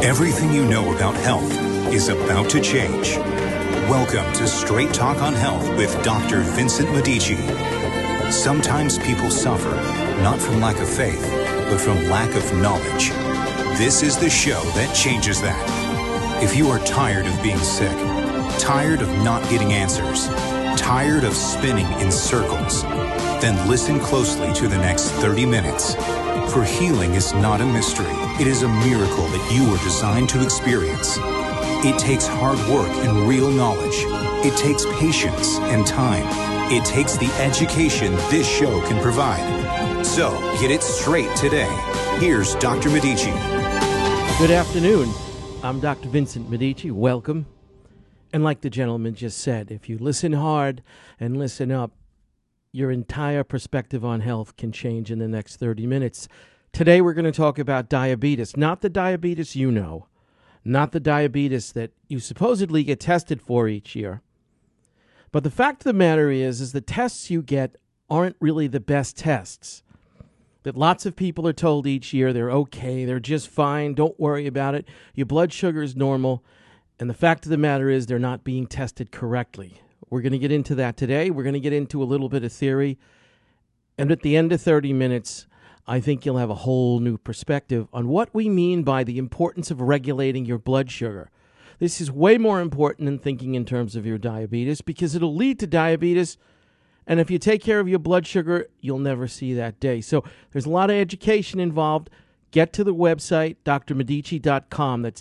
Everything you know about health is about to change. Welcome to Straight Talk on Health with Dr. Vincent Medici. Sometimes people suffer, not from lack of faith, but from lack of knowledge. This is the show that changes that. If you are tired of being sick, tired of not getting answers, tired of spinning in circles, then listen closely to the next 30 minutes. For healing is not a mystery. It is a miracle that you were designed to experience. It takes hard work and real knowledge. It takes patience and time. It takes the education this show can provide. So, get it straight today. Here's Dr. Medici. Good afternoon. I'm Dr. Vincent Medici. Welcome. And like the gentleman just said, if you listen hard and listen up, your entire perspective on health can change in the next 30 minutes. Today we're going to talk about diabetes, not the diabetes you know, not the diabetes that you supposedly get tested for each year. But the fact of the matter is the tests you get aren't really the best tests. That lots of people are told each year they're okay, they're just fine, don't worry about it, your blood sugar is normal. And the fact of the matter is they're not being tested correctly. We're going to get into that today. We're going to get into a little bit of theory. And at the end of 30 minutes, I think you'll have a whole new perspective on what we mean by the importance of regulating your blood sugar. This is way more important than thinking in terms of your diabetes because it'll lead to diabetes. And if you take care of your blood sugar, you'll never see that day. So there's a lot of education involved. Get to the website, drmedici.com. That's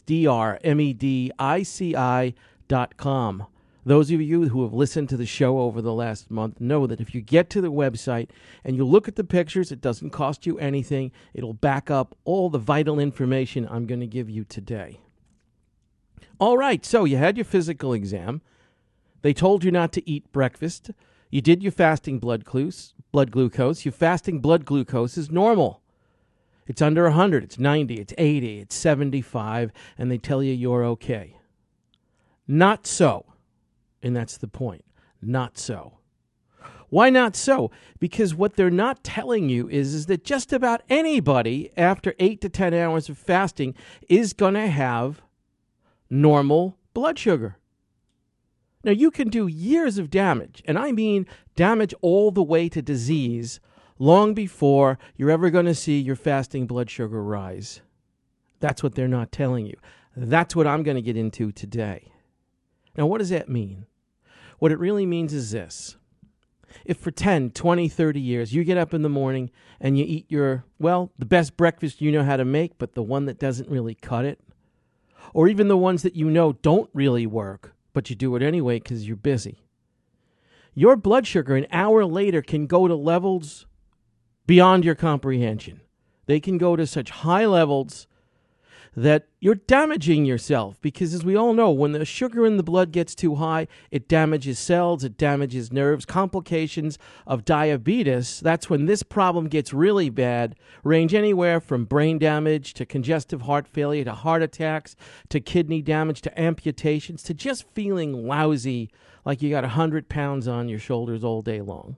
drmedici.com. Those of you who have listened to the show over the last month know that if you get to the website and you look at the pictures, it doesn't cost you anything. It'll back up all the vital information I'm going to give you today. All right, so you had your physical exam. They told you not to eat breakfast. You did your fasting blood glucose. Your fasting blood glucose is normal. It's under 100, it's 90, it's 80, it's 75, and they tell you you're okay. Not so. And that's the point. Not so. Why not so? Because what they're not telling you is that just about anybody after 8 to 10 hours of fasting is going to have normal blood sugar. Now, you can do years of damage, and I mean damage all the way to disease, long before you're ever going to see your fasting blood sugar rise. That's what they're not telling you. That's what I'm going to get into today. Now, what does that mean? What it really means is this. If for 10, 20, 30 years you get up in the morning and you eat the best breakfast you know how to make, but the one that doesn't really cut it, or even the ones that you know don't really work, but you do it anyway because you're busy, your blood sugar an hour later can go to levels beyond your comprehension. They can go to such high levels that you're damaging yourself because, as we all know, when the sugar in the blood gets too high, it damages cells, it damages nerves. Complications of diabetes, that's when this problem gets really bad, range anywhere from brain damage to congestive heart failure to heart attacks to kidney damage to amputations to just feeling lousy like you got 100 pounds on your shoulders all day long.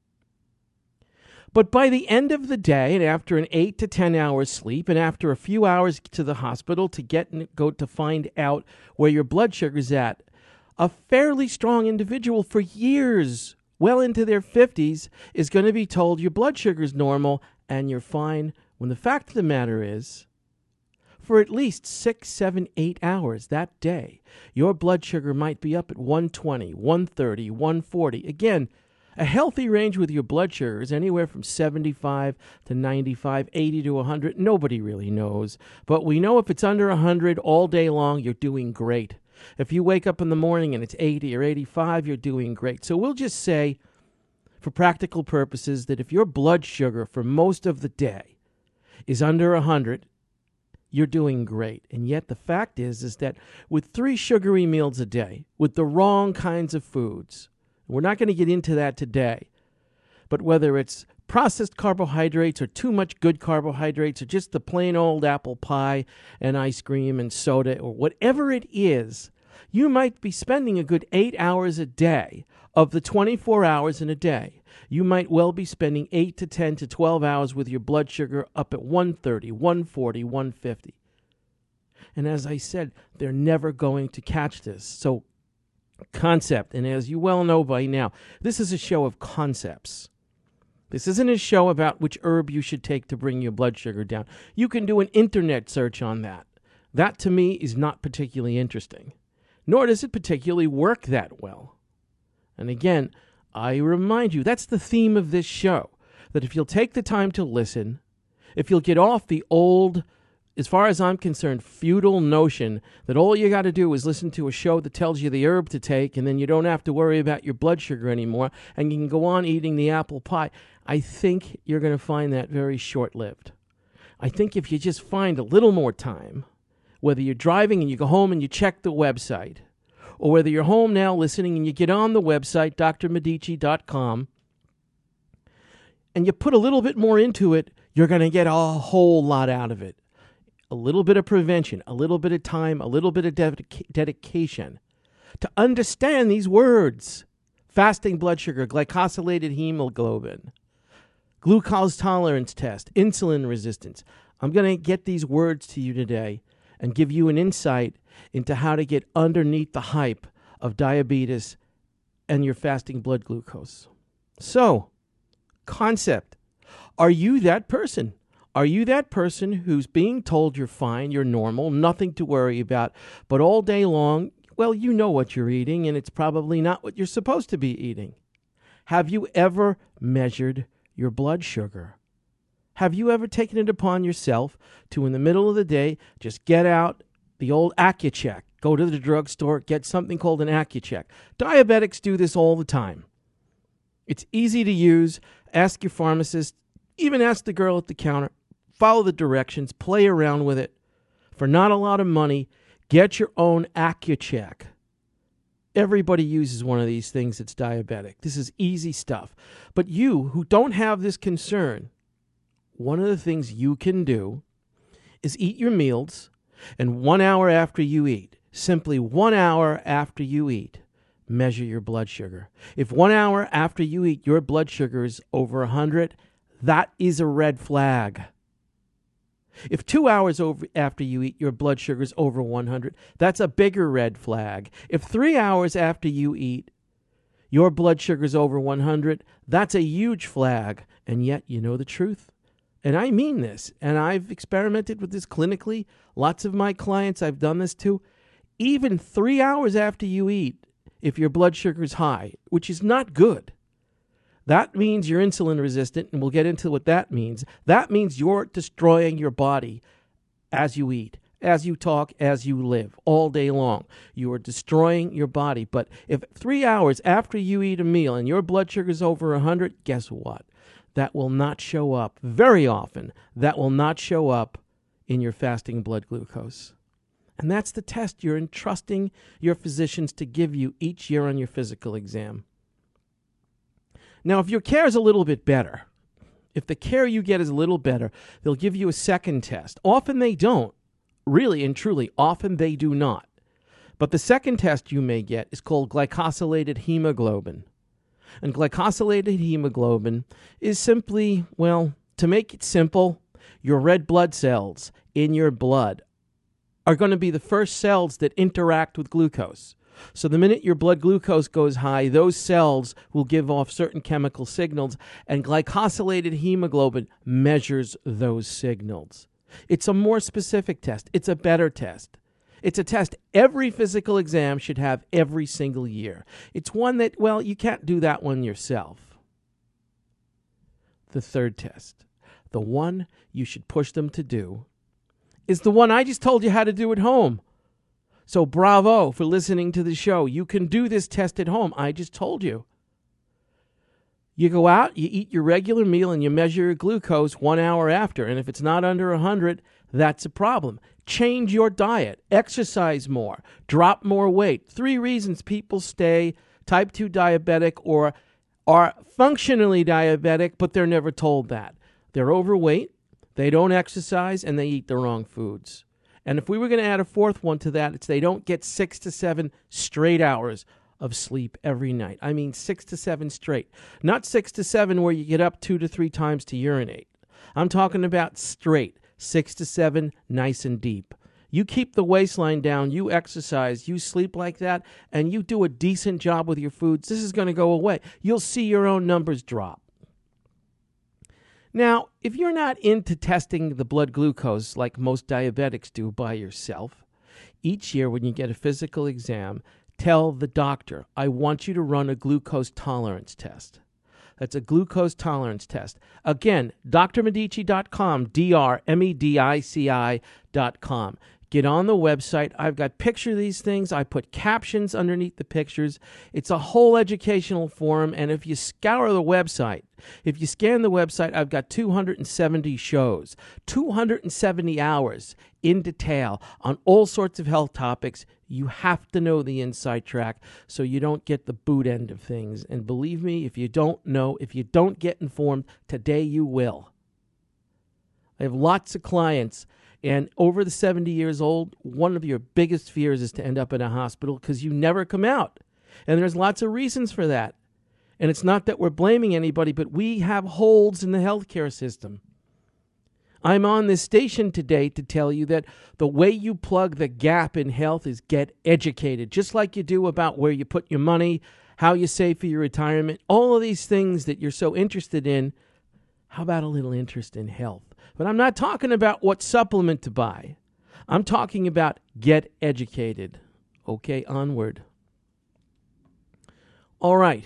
But by the end of the day, and after an 8 to 10 hours sleep, and after a few hours to the hospital go to find out where your blood sugar's at, a fairly strong individual for years, well into their 50s, is going to be told your blood sugar's normal and you're fine, when the fact of the matter is, for at least 6, 7, 8 hours that day, your blood sugar might be up at 120, 130, 140. Again, a healthy range with your blood sugar is anywhere from 75 to 95, 80 to 100. Nobody really knows. But we know if it's under 100 all day long, you're doing great. If you wake up in the morning and it's 80 or 85, you're doing great. So we'll just say, for practical purposes, that if your blood sugar for most of the day is under 100, you're doing great. And yet the fact is that with 3 sugary meals a day, with the wrong kinds of foods, we're not going to get into that today, but whether it's processed carbohydrates or too much good carbohydrates or just the plain old apple pie and ice cream and soda or whatever it is, you might be spending a good 8 hours a day of the 24 hours in a day. You might well be spending 8 to 10 to 12 hours with your blood sugar up at 130, 140, 150. And as I said, they're never going to catch this. So concept, and as you well know by now, this is a show of concepts. This isn't a show about which herb you should take to bring your blood sugar down. You can do an internet search on that. That, to me, is not particularly interesting, nor does it particularly work that well. And again, I remind you, that's the theme of this show, that if you'll take the time to listen, if you'll get off the old, as far as I'm concerned, feudal notion that all you got to do is listen to a show that tells you the herb to take, and then you don't have to worry about your blood sugar anymore, and you can go on eating the apple pie, I think you're going to find that very short-lived. I think if you just find a little more time, whether you're driving and you go home and you check the website, or whether you're home now listening and you get on the website, drmedici.com, and you put a little bit more into it, you're going to get a whole lot out of it. A little bit of prevention, a little bit of time, a little bit of dedication to understand these words. Fasting blood sugar, glycosylated hemoglobin, glucose tolerance test, insulin resistance. I'm going to get these words to you today and give you an insight into how to get underneath the hype of diabetes and your fasting blood glucose. So, concept. Are you that person? Are you that person who's being told you're fine, you're normal, nothing to worry about, but all day long, well, you know what you're eating, and it's probably not what you're supposed to be eating? Have you ever measured your blood sugar? Have you ever taken it upon yourself to, in the middle of the day, just get out the old Accu-Check, go to the drugstore, get something called an Accu-Check? Diabetics do this all the time. It's easy to use. Ask your pharmacist, even ask the girl at the counter. Follow the directions, play around with it. For not a lot of money, get your own Accu-Check. Everybody uses one of these things that's diabetic. This is easy stuff. But you who don't have this concern, one of the things you can do is eat your meals, and 1 hour after you eat, simply 1 hour after you eat, measure your blood sugar. If 1 hour after you eat your blood sugar is over 100, that is a red flag. If 2 hours after you eat, your blood sugar is over 100, that's a bigger red flag. If 3 hours after you eat, your blood sugar is over 100, that's a huge flag. And yet, you know the truth. And I mean this, and I've experimented with this clinically. Lots of my clients I've done this to. Even 3 hours after you eat, if your blood sugar is high, which is not good, that means you're insulin resistant, and we'll get into what that means. That means you're destroying your body as you eat, as you talk, as you live, all day long. You are destroying your body. But if 3 hours after you eat a meal and your blood sugar is over 100, guess what? That will not show up. Very often, that will not show up in your fasting blood glucose. And that's the test you're entrusting your physicians to give you each year on your physical exam. Now, if your care is a little bit better, if the care you get is a little better, they'll give you a second test. Often they don't. Really and truly, often they do not. But the second test you may get is called glycosylated hemoglobin. And glycosylated hemoglobin is simply, well, to make it simple, your red blood cells in your blood are going to be the first cells that interact with glucose. So the minute your blood glucose goes high, those cells will give off certain chemical signals, and glycosylated hemoglobin measures those signals. It's a more specific test. It's a better test. It's a test every physical exam should have every single year. It's one that, well, you can't do that one yourself. The third test, the one you should push them to do, is the one I just told you how to do at home. So bravo for listening to the show. You can do this test at home. I just told you. You go out, you eat your regular meal, and you measure your glucose 1 hour after. And if it's not under 100, that's a problem. Change your diet. Exercise more. Drop more weight. 3 reasons people stay type 2 diabetic or are functionally diabetic, but they're never told that. They're overweight, they don't exercise, and they eat the wrong foods. And if we were going to add a fourth one to that, it's they don't get 6 to 7 straight hours of sleep every night. I mean 6 to 7 straight. Not 6 to 7 where you get up 2 to 3 times to urinate. I'm talking about straight, 6 to 7, nice and deep. You keep the waistline down, you exercise, you sleep like that, and you do a decent job with your foods, this is going to go away. You'll see your own numbers drop. Now, if you're not into testing the blood glucose like most diabetics do by yourself, each year when you get a physical exam, tell the doctor, I want you to run a glucose tolerance test. That's a glucose tolerance test. Again, drmedici.com, drmedici.com. Get on the website. I've got pictures of these things. I put captions underneath the pictures. It's a whole educational forum, and if you scour the website, if you scan the website, I've got 270 shows, 270 hours in detail on all sorts of health topics. You have to know the inside track so you don't get the boot end of things. And believe me, if you don't know, if you don't get informed, today you will. I have lots of clients, and over the 70 years old, one of your biggest fears is to end up in a hospital because you never come out. And there's lots of reasons for that. And it's not that we're blaming anybody, but we have holes in the healthcare system. I'm on this station today to tell you that the way you plug the gap in health is get educated, just like you do about where you put your money, how you save for your retirement, all of these things that you're so interested in. How about a little interest in health? But I'm not talking about what supplement to buy. I'm talking about get educated. Okay, onward. All right.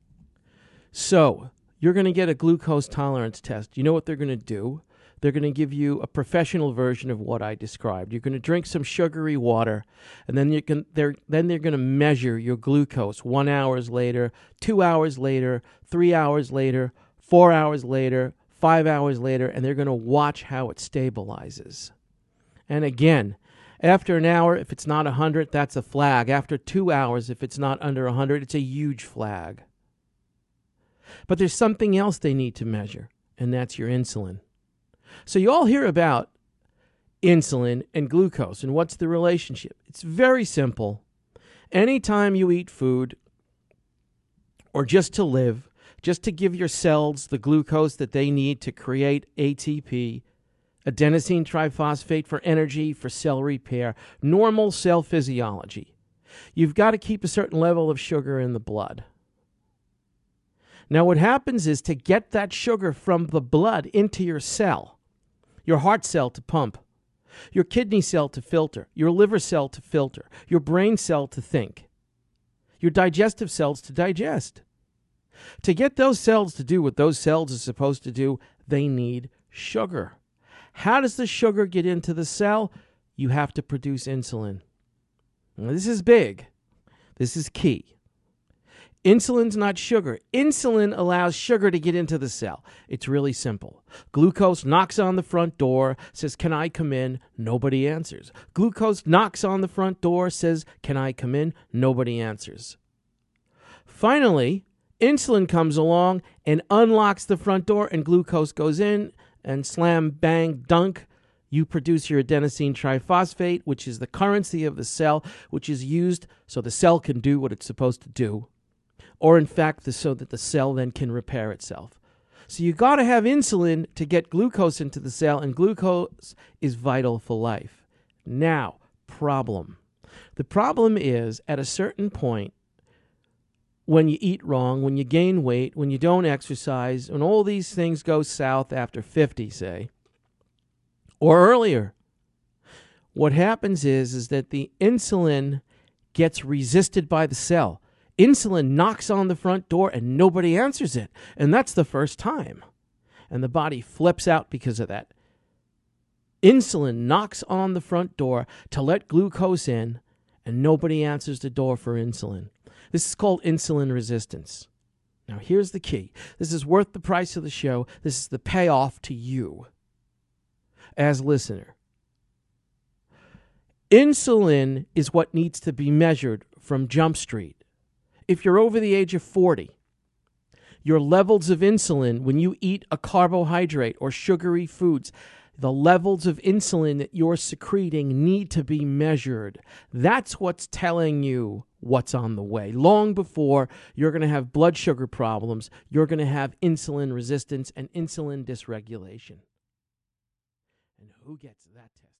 So you're going to get a glucose tolerance test. You know what they're going to do? They're going to give you a professional version of what I described. You're going to drink some sugary water, and then they're going to measure your glucose 1 hour later, 2 hours later, 3 hours later, 4 hours later, 5 hours later, and they're going to watch how it stabilizes. And again, after an hour, if it's not 100, that's a flag. After 2 hours, if it's not under 100, it's a huge flag. But there's something else they need to measure, and that's your insulin. So you all hear about insulin and glucose, and what's the relationship? It's very simple. Anytime you eat food, or just to live, just to give your cells the glucose that they need to create ATP, adenosine triphosphate for energy, for cell repair, normal cell physiology, you've got to keep a certain level of sugar in the blood. Now what happens is to get that sugar from the blood into your cell, your heart cell to pump, your kidney cell to filter, your liver cell to filter, your brain cell to think, your digestive cells to digest. To get those cells to do what those cells are supposed to do, they need sugar. How does the sugar get into the cell? You have to produce insulin. Now, this is big. This is key. Insulin's not sugar. Insulin allows sugar to get into the cell. It's really simple. Glucose knocks on the front door, says, "Can I come in?" Nobody answers. Glucose knocks on the front door, says, "Can I come in?" Nobody answers. Finally, insulin comes along and unlocks the front door, and glucose goes in, and slam, bang, dunk, you produce your adenosine triphosphate, which is the currency of the cell, which is used so the cell can do what it's supposed to do, or in fact, so that the cell then can repair itself. So you got to have insulin to get glucose into the cell, and glucose is vital for life. Now, problem. The problem is, at a certain point, when you eat wrong, when you gain weight, when you don't exercise, when all these things go south after 50, say, or earlier, what happens is that the insulin gets resisted by the cell. Insulin knocks on the front door and nobody answers it. And that's the first time. And the body flips out because of that. Insulin knocks on the front door to let glucose in, and nobody answers the door for insulin. This is called insulin resistance. Now, here's the key. This is worth the price of the show. This is the payoff to you as listener. Insulin is what needs to be measured from Jump Street. If you're over the age of 40, your levels of insulin when you eat a carbohydrate or sugary foods, the levels of insulin that you're secreting need to be measured. That's what's telling you what's on the way. Long before you're going to have blood sugar problems, you're going to have insulin resistance and insulin dysregulation. And who gets that test?